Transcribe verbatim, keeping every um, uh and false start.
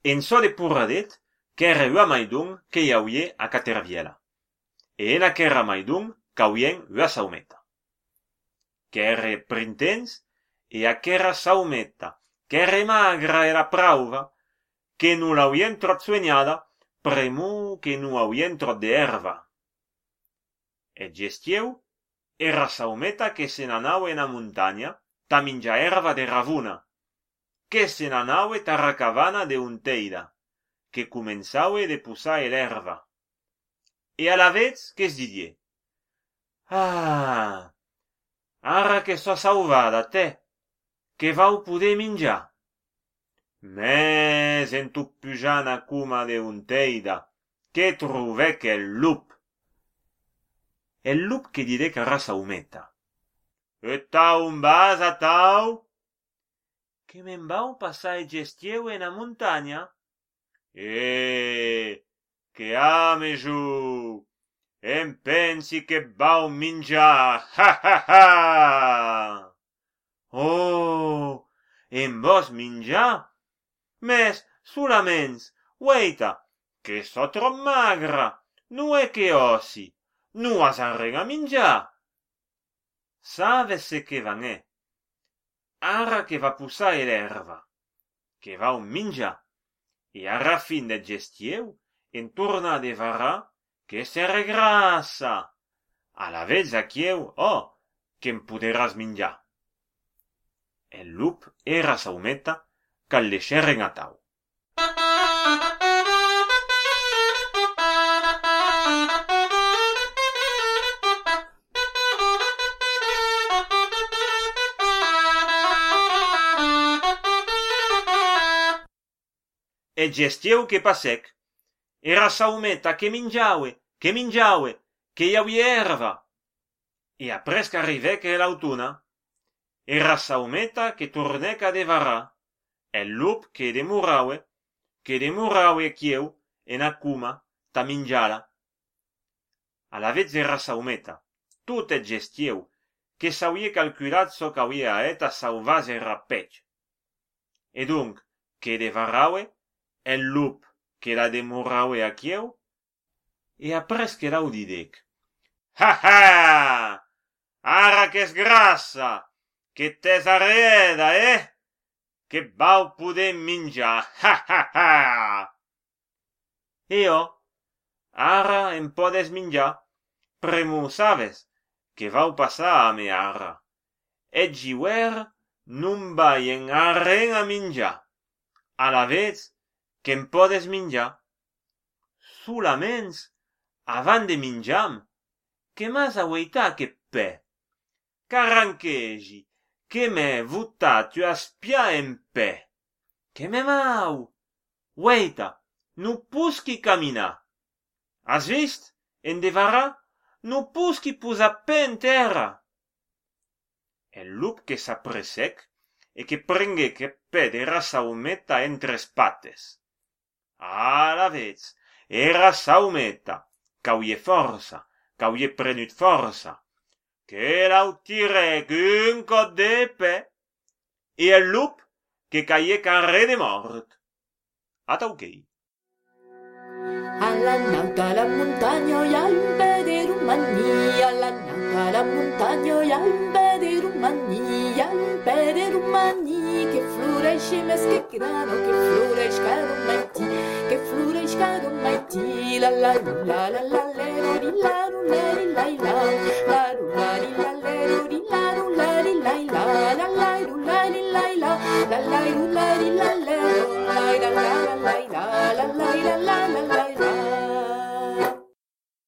en so de purradet qu'ère ua maidon que i auie a Caterviela. E en aquera maidon qu'auien ua saumeta. Qu'ère printens, e aquera saumeta, qu'ère magra e la prauva, que nu l'auien trot suegnada, premu que nu auien trot de erva. E gestieu, era saumeta que se n'anaue en a montagna, ta mingia erva de ravuna, que se n'anaue ta racavana de unteida, que començaue de pusar l'erva. E a la vez que es didie, ah, ara que so sauvada, te, que vau poder minjar. Mais en tot pujant a cuma de unteida, que truvec el lup. El lup que didec a ra saumeta. E tau un vas a tau? Que me'n vau passar e gestieu en a montagna? Eh, que ameju! Em pensi que vau minjar, ha ha ha! Oh, en vos minjar? Mes, sulaments, weita, que so trop magra, nu e que ossi, nu as arren a minjar. Savese que van è? Ara que va pussar l'erva, que va un minjar, e ara fin de gestieu, en torna de varà, que se regrassa. A la vez aquieu, oh, que en poderàs minjar. El lup era saumeta, qu'al leixeren a tau. E gestieu que passec, era saumeta que mingiaue, que mingiaue, que i auie erva. E apres qu'arrivec l'autuna, era saumeta que tornec a devarà, el lup que demuraue, que demuraue quieu en a cuma ta mingiala. A la vez era saumeta, tot et gestieu, que s'auie calculat so qu'auie a et a sauvas era pech. E donc, que devaraue, el lup que la demuraue a quieu, e apres que l'au didec. Ha ha! Ara que es grassa, que t'es arreda, eh? Que vau poder minjar, ha ha ha! E oh, ara en podes minjar, premu sabes, que vau passar a me ara. Et giuer nun vaien arren a minjar. A la vez, que en podes minjar. Sulaments, avant de minjam, que m'has aueitat que pe. Caranquegi, que m'he votat tu aspia en pe. Que me mau. Weita, nu pusqui caminar. Has vist? En devarà, nu pusqui pusa pe en terra. El lup que s'apressec e que prenguec que pe d'era saumeta entre es pates. A la vez, era saumeta, qu'auie força, qu'auie prenut força, que l'au tirec un cot de pe, e el lup que caiec arre de mort. Atauquei. Alla nauta la montagna hi ha un pe de rumagni, alla nauta la montagna hi ha un pe de rumagni, hi ha un pe de rumagni che floresce més que grano, che floreix cada matí, che floreix cada matí, la la la la la la la la la la la la la la la la la la